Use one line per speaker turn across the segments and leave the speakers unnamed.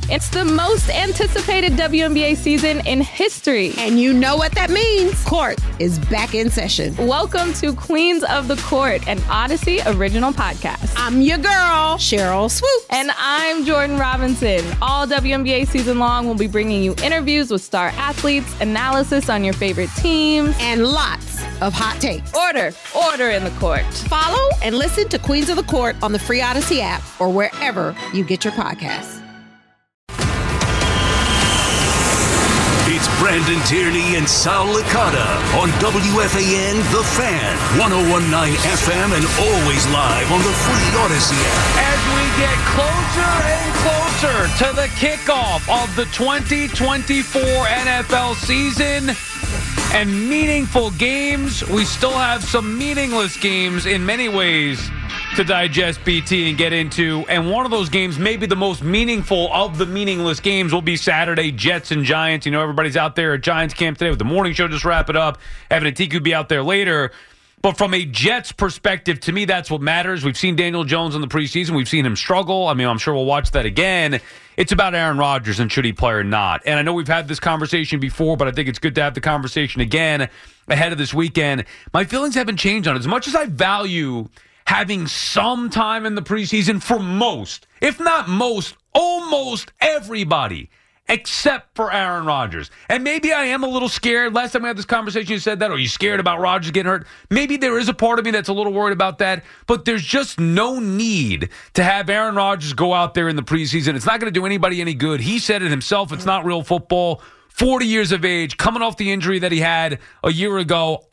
It's the most anticipated WNBA season in history.
And you know what that means. Court is back in session.
Welcome to Queens of the Court, an Odyssey original podcast.
I'm your girl, Cheryl Swoop.
And I'm Jordan Robinson. All WNBA season long, we'll be bringing you interviews with star athletes, analysis on your favorite teams,
and lots of hot takes.
Order in the court.
Follow and listen to Queens of the Court on the free Odyssey app or wherever you get your podcasts.
It's Brandon Tierney and Sal Licata on WFAN The Fan, 101.9 FM, and always live on the free Odyssey app.
As we get closer and closer to the kickoff of the 2024 NFL season and meaningful games, we still have some meaningless games in many ways to digest, BT, and get into. And one of those games, maybe the most meaningful of the meaningless games, will be Saturday, Jets and Giants. You know, everybody's out there at Giants camp today with the morning show. Just wrap it up. Evan and Tiku will be out there later. But from a Jets perspective, to me, that's what matters. We've seen Daniel Jones in the preseason. We've seen him struggle. I mean, I'm sure we'll watch that again. It's about Aaron Rodgers and should he play or not. And I know we've had this conversation before, but I think it's good to have the conversation again ahead of this weekend. My feelings haven't changed on it. As much as I value having some time in the preseason for most, if not most, almost everybody, except for Aaron Rodgers. And maybe I am a little scared. Last time we had this conversation, you said that. Are you scared about Rodgers getting hurt? Maybe there is a part of me that's a little worried about that. But there's just no need to have Aaron Rodgers go out there in the preseason. It's not going to do anybody any good. He said it himself. It's not real football. 40 years of age, coming off the injury that he had a year ago.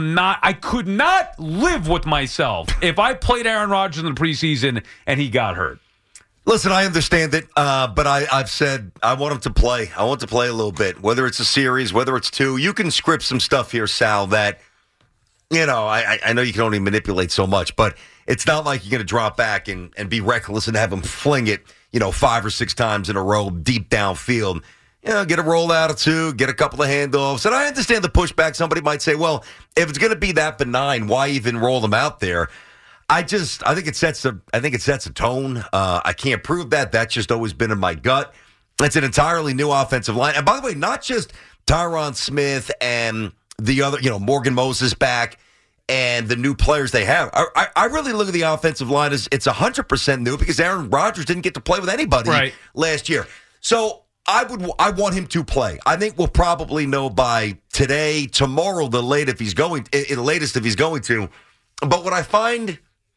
I could not live with myself if I played Aaron Rodgers in the preseason and he got hurt.
Listen, I understand it, but I've said I want him to play. I want to play a little bit, whether it's a series, whether it's two. You can script some stuff here, Sal, that, you know, I know you can only manipulate so much, but it's not like you're going to drop back and be reckless and have him fling it, 5 or 6 times in a row deep downfield. Get a rollout or two, get a couple of handoffs. And I understand the pushback. Somebody might say, well, if it's going to be that benign, why even roll them out there? I think it sets a tone. I can't prove that. That's just always been in my gut. It's an entirely new offensive line. And by the way, not just Tyron Smith and the other, Morgan Moses back and the new players they have. I really look at the offensive line as it's 100% new because Aaron Rodgers didn't get to play with anybody last year. So I want him to play. I think we'll probably know by today, tomorrow, the latest if he's going to. But what I find,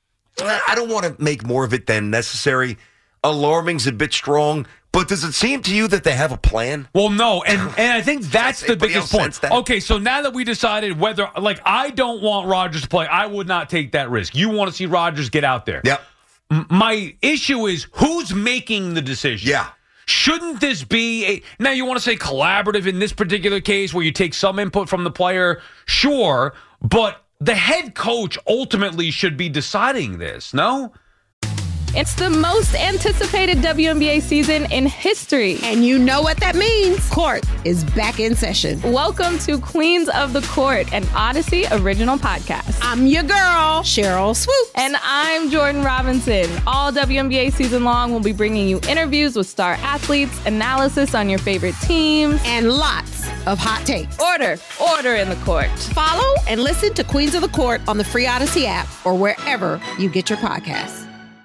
I don't want to make more of it than necessary. Alarming's a bit strong. But does it seem to you that they have a plan?
Well, no, and I think that's the biggest point. Okay, so now that we decided whether, I don't want Rodgers to play, I would not take that risk. You want to see Rodgers get out there.
Yep.
My issue is who's making the decision?
Yeah.
Shouldn't this be now you want to say collaborative in this particular case where you take some input from the player? Sure, but the head coach ultimately should be deciding this, no?
It's the most anticipated WNBA season in history.
And you know what that means. Court is back in session.
Welcome to Queens of the Court, an Odyssey original podcast.
I'm your girl, Cheryl Swoop.
And I'm Jordan Robinson. All WNBA season long, we'll be bringing you interviews with star athletes, analysis on your favorite teams,
and lots of hot takes.
Order in the court.
Follow and listen to Queens of the Court on the free Odyssey app or wherever you get your podcasts.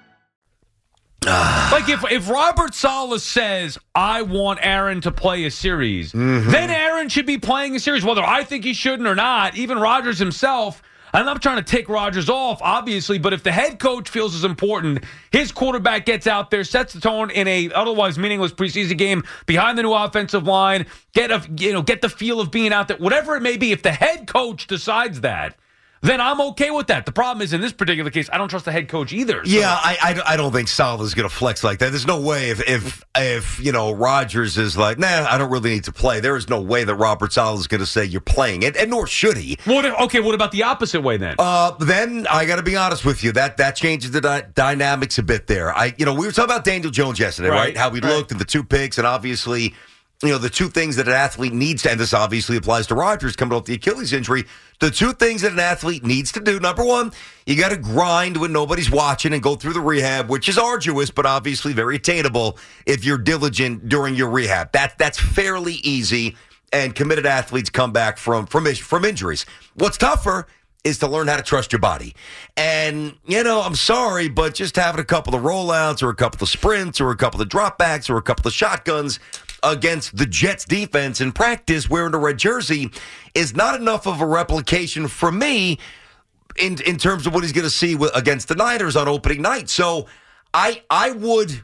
If Robert Saleh says, I want Aaron to play a series, then Aaron should be playing a series, whether I think he shouldn't or not. Even Rodgers himself, I'm not trying to take Rodgers off, obviously, but if the head coach feels it's important, his quarterback gets out there, sets the tone in a otherwise meaningless preseason game behind the new offensive line, get the feel of being out there, whatever it may be. If the head coach decides that, then I'm okay with that. The problem is, in this particular case, I don't trust the head coach either. So.
Yeah, I don't think Saleh is going to flex like that. There's no way if Rodgers is like, nah, I don't really need to play. There is no way that Robert Saleh is going to say you're playing it, and nor should he.
What about the opposite way then?
Then I got to be honest with you. That changes the dynamics a bit there. We were talking about Daniel Jones yesterday, right? How he looked at the 2 picks, and obviously the two things that an athlete needs to, and this obviously applies to Rodgers coming off the Achilles injury, the two things that an athlete needs to do, number one, you got to grind when nobody's watching and go through the rehab, which is arduous, but obviously very attainable if you're diligent during your rehab. That's fairly easy, and committed athletes come back from injuries. What's tougher is to learn how to trust your body. And, I'm sorry, but just having a couple of rollouts or a couple of sprints or a couple of dropbacks or a couple of shotguns against the Jets defense in practice wearing a red jersey is not enough of a replication for me in terms of what he's going to see against the Niners on opening night. So I would,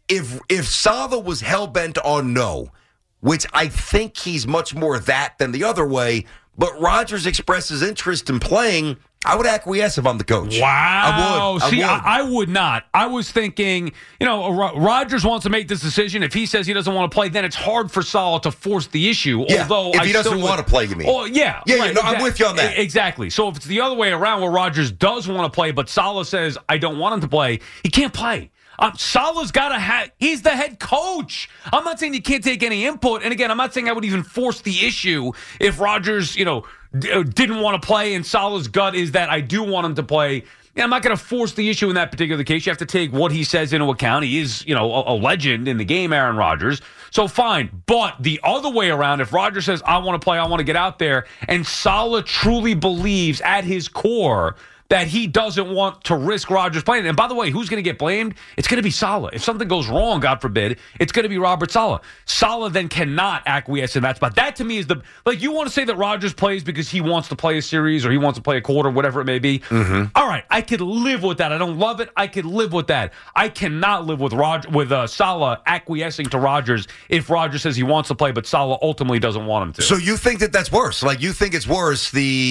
if Saleh was hell-bent on no, which I think he's much more that than the other way, but Rodgers expresses interest in playing, I would acquiesce if I'm the coach.
Wow.
I would.
I would not. I was thinking, Rodgers wants to make this decision. If he says he doesn't want to play, then it's hard for Saleh to force the issue.
Yeah,
although
if he doesn't want to play, you mean?
Oh, yeah.
Yeah,
right,
no, I'm with you on that.
Exactly. So if it's the other way around where Rodgers does want to play, but Saleh says, I don't want him to play, he can't play. Saleh's got to he's the head coach. I'm not saying you can't take any input. And again, I'm not saying I would even force the issue if Rodgers, didn't want to play and Saleh's gut is that I do want him to play. Yeah, I'm not going to force the issue in that particular case. You have to take what he says into account. He is, a legend in the game, Aaron Rodgers. So fine. But the other way around, if Rodgers says, I want to play, I want to get out there, and Saleh truly believes at his core that he doesn't want to risk Rodgers playing. And by the way, who's going to get blamed? It's going to be Saleh. If something goes wrong, God forbid, it's going to be Robert Saleh. Saleh then cannot acquiesce in that spot. That to me is you want to say that Rodgers plays because he wants to play a series or he wants to play a quarter, whatever it may be. Mm-hmm. All right, I could live with that. I don't love it. I could live with that. I cannot live with Saleh acquiescing to Rodgers if Rodgers says he wants to play, but Saleh ultimately doesn't want him to.
So you think that's worse? Like you think it's worse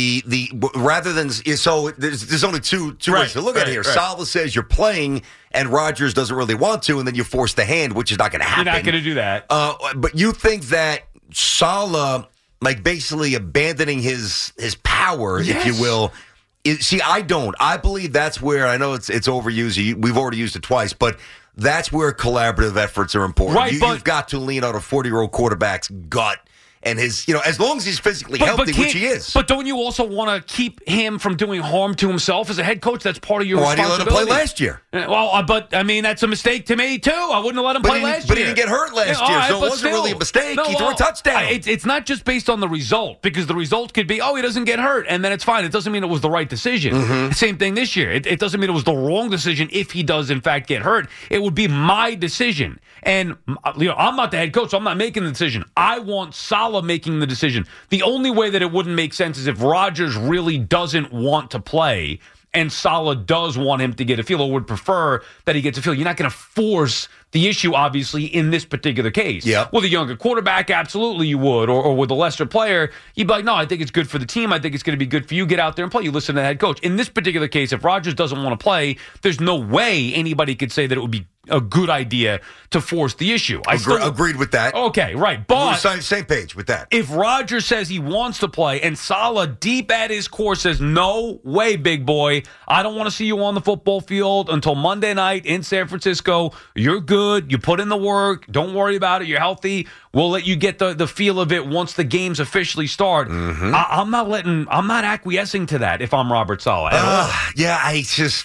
rather than so there's only two ways to look at it here. Right. Saleh says you're playing, and Rodgers doesn't really want to, and then you force the hand, which is not going to happen.
You're not going to do that.
But you think that Saleh, basically abandoning his power, yes, if you will. See, I don't. I believe that's where, I know it's overused. We've already used it twice, but that's where collaborative efforts are important.
Right,
you've got to lean on a 40-year-old quarterback's gut. And his, as long as he's physically healthy, which he is.
But don't you also want to keep him from doing harm to himself as a head coach? That's part of your responsibility.
Why did you let him play last year?
Well, but that's a mistake to me too. I wouldn't have let him play last year.
But he didn't get hurt last year, so it wasn't really a mistake. He threw a touchdown.
It's not just based on the result, because the result could be, he doesn't get hurt, and then it's fine. It doesn't mean it was the right decision. Mm-hmm. Same thing this year. It doesn't mean it was the wrong decision if he does in fact get hurt. It would be my decision. And I'm not the head coach, so I'm not making the decision. I want Saleh making the decision. The only way that it wouldn't make sense is if Rodgers really doesn't want to play and Saleh does want him to get a feel or would prefer that he gets a feel. You're not going to force the issue, obviously, in this particular case.
Yep.
With a younger quarterback, absolutely you would. Or with a lesser player, you'd be like, no, I think it's good for the team. I think it's going to be good for you. Get out there and play. You listen to the head coach. In this particular case, if Rodgers doesn't want to play, there's no way anybody could say that it would be a good idea to force the issue.
Agreed with that.
Okay, right. But
we're same page with that.
If Rodgers says he wants to play and Saleh deep at his core says, no way, big boy, I don't want to see you on the football field until Monday night in San Francisco. You're good. You put in the work. Don't worry about it. You're healthy. We'll let you get the feel of it once the games officially start. Mm-hmm. I'm not acquiescing to that if I'm Robert Saleh.
Yeah, I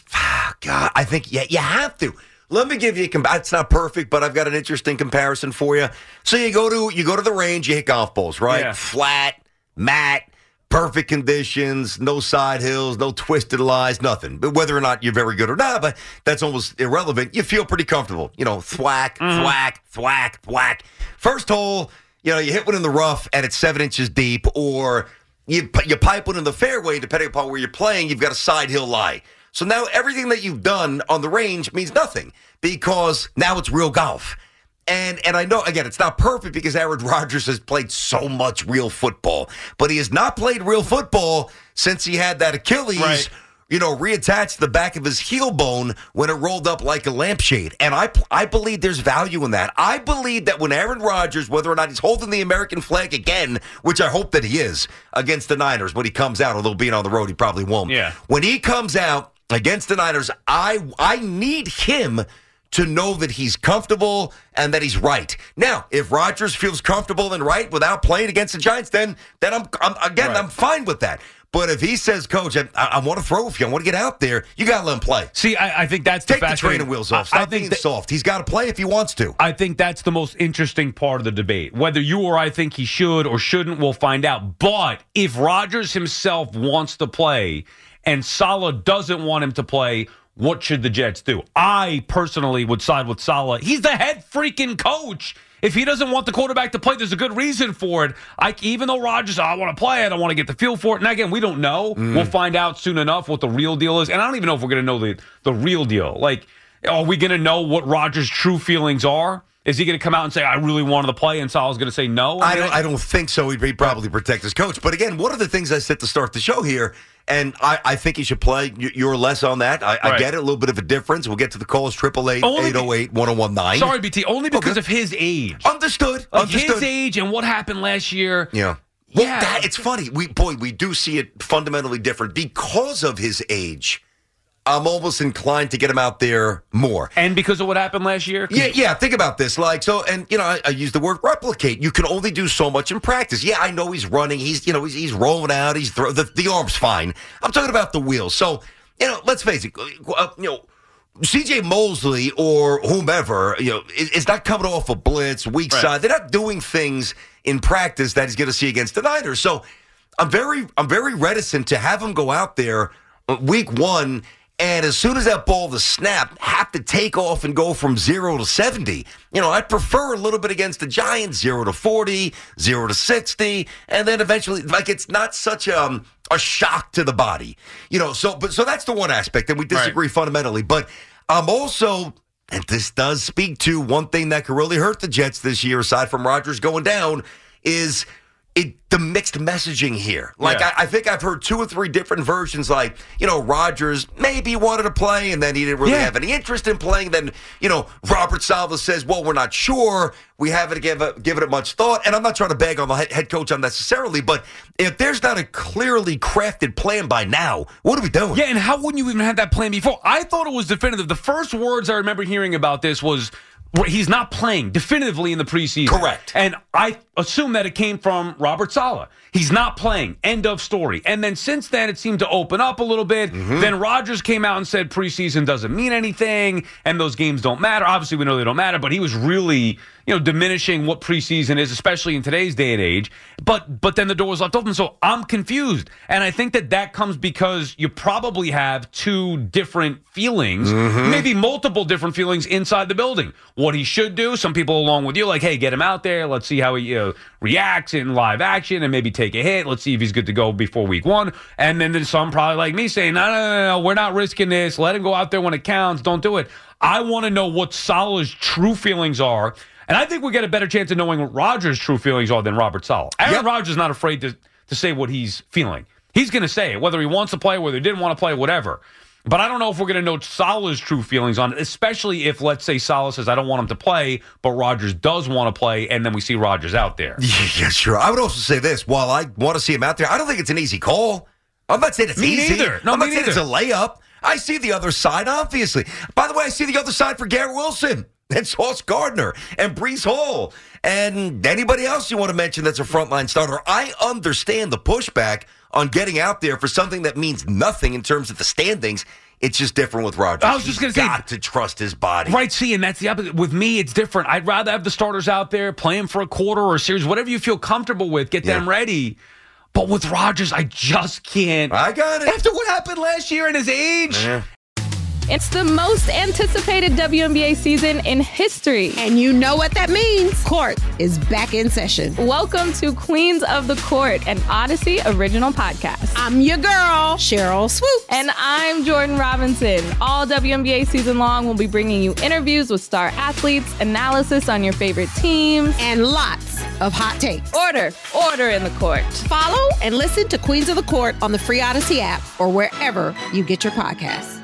think you have to. Let me give you it's not perfect, but I've got an interesting comparison for you. So you go to the range, you hit golf balls, right?
Yeah.
Flat, mat, perfect conditions, no side hills, no twisted lies, nothing. But whether or not you're very good or not, but that's almost irrelevant. You feel pretty comfortable. Thwack, thwack, thwack, thwack. First hole, you hit one in the rough and it's 7 inches deep, or you pipe one in the fairway, depending upon where you're playing, you've got a side hill lie. So now everything that you've done on the range means nothing because now it's real golf. And I know, again, it's not perfect because Aaron Rodgers has played so much real football, but he has not played real football since he had that Achilles, reattached to the back of his heel bone when it rolled up like a lampshade. And I believe there's value in that. I believe that when Aaron Rodgers, whether or not he's holding the American flag again, which I hope that he is against the Niners when he comes out, although being on the road, he probably won't.
Yeah.
When he comes out against the Niners, I need him to know that he's comfortable and that he's right. Now, if Rodgers feels comfortable and right without playing against the Giants, then I'm fine with that. But if he says, Coach, I want to throw with you, I want to get out there, you got to let him play.
See, I think that's
Take the training wheels off. Stop being soft. He's got to play if he wants to.
I think that's the most interesting part of the debate. Whether you or I think he should or shouldn't, we'll find out. But if Rodgers himself wants to play and Saleh doesn't want him to play, what should the Jets do? I personally would side with Saleh. He's the head freaking coach. If he doesn't want the quarterback to play, there's a good reason for it. Even though Rodgers, I want to play it, I want to get the feel for it. And again, we don't know. We'll find out soon enough what the real deal is. And I don't even know if we're going to know the real deal. Like, are we going to know what Rodgers' true feelings are? Is he going to come out and say, I really wanted to play, and Saleh's going to say no?
I don't think so. He'd probably protect his coach. But again, one of the things I said to start the show here, and I think he should play. You're less on that. I get it, a little bit of a difference. We'll get to the calls, 888-808-1019.
Sorry, BT, only because of his age.
Understood.
His age and what happened last year.
Yeah. Well, it's funny. We do see it fundamentally different because of his age. I'm almost inclined to get him out there more.
And because of what happened last year?
Yeah, think about this. I use the word replicate. You can only do so much in practice. Yeah, I know he's running. He's rolling out. The arm's fine. I'm talking about the wheels. So, let's face it, C.J. Mosley or whomever, is not coming off a blitz, weak side. They're not doing things in practice that he's going to see against the Niners. So, I'm very reticent to have him go out there week one and as soon as that ball is snapped, have to take off and go from 0 to 70. I'd prefer a little bit against the Giants, 0 to 40, 0 to 60, and then eventually, it's not such a shock to the body. So that's the one aspect, and we disagree fundamentally. But I'm also, and this does speak to one thing that could really hurt the Jets this year, aside from Rodgers going down, is the mixed messaging here. I think I've heard 2 or 3 different versions, Rodgers maybe wanted to play and then he didn't really have any interest in playing. Then, Robert Saleh says, well, we're not sure. We haven't given it much thought. And I'm not trying to bag on the head coach unnecessarily, but if there's not a clearly crafted plan by now, what are we doing?
Yeah, and how wouldn't you even have that plan before? I thought it was definitive. The first words I remember hearing about this was, he's not playing definitively in the preseason.
Correct.
And I assume that it came from Robert Saleh. He's not playing. End of story. And then since then, it seemed to open up a little bit. Mm-hmm. Then Rodgers came out and said preseason doesn't mean anything and those games don't matter. Obviously, we know they don't matter, but he was really, diminishing what preseason is, especially in today's day and age. But then the door was left open. So I'm confused. And I think that comes because you probably have 2 different feelings, maybe multiple different feelings inside the building. What he should do, some people along with you, hey, get him out there. Let's see how he reacts in live action and maybe take a hit. Let's see if he's good to go before week 1. And then there's some probably like me saying, no, we're not risking this. Let him go out there when it counts. Don't do it. I want to know what Saleh's true feelings are. And I think we get a better chance of knowing what Rodgers' true feelings are than Robert Saleh. Aaron Rodgers is not afraid to say what he's feeling. He's going to say it, whether he wants to play, whether he didn't want to play, whatever. But I don't know if we're going to know Saleh's true feelings on it, especially if, let's say, Saleh says, I don't want him to play, but Rodgers does want to play, and then we see Rodgers out there.
Yeah, sure. I would also say this. While I want to see him out there, I don't think it's an easy call. I'm not saying it's easy.
Neither.
I'm not saying it's a layup. I see the other side, obviously. By the way, I see the other side for Garrett Wilson and Sauce Gardner and Breece Hall and anybody else you want to mention that's a frontline starter. I understand the pushback on getting out there for something that means nothing in terms of the standings. It's just different with Rodgers.
I was just going to say,
got to trust his body.
Right, see, and that's the opposite. With me, it's different. I'd rather have the starters out there playing for a quarter or a series, whatever you feel comfortable with, get them ready. But with Rodgers, I just can't.
I got it.
After what happened last year and his age.
Yeah.
It's the most anticipated WNBA season in history.
And you know what that means. Court is back in session.
Welcome to Queens of the Court, an Odyssey original podcast.
I'm your girl, Cheryl Swoop.
And I'm Jordan Robinson. All WNBA season long, we'll be bringing you interviews with star athletes, analysis on your favorite teams,
and lots of hot takes.
Order in the court.
Follow and listen to Queens of the Court on the free Odyssey app or wherever you get your podcasts.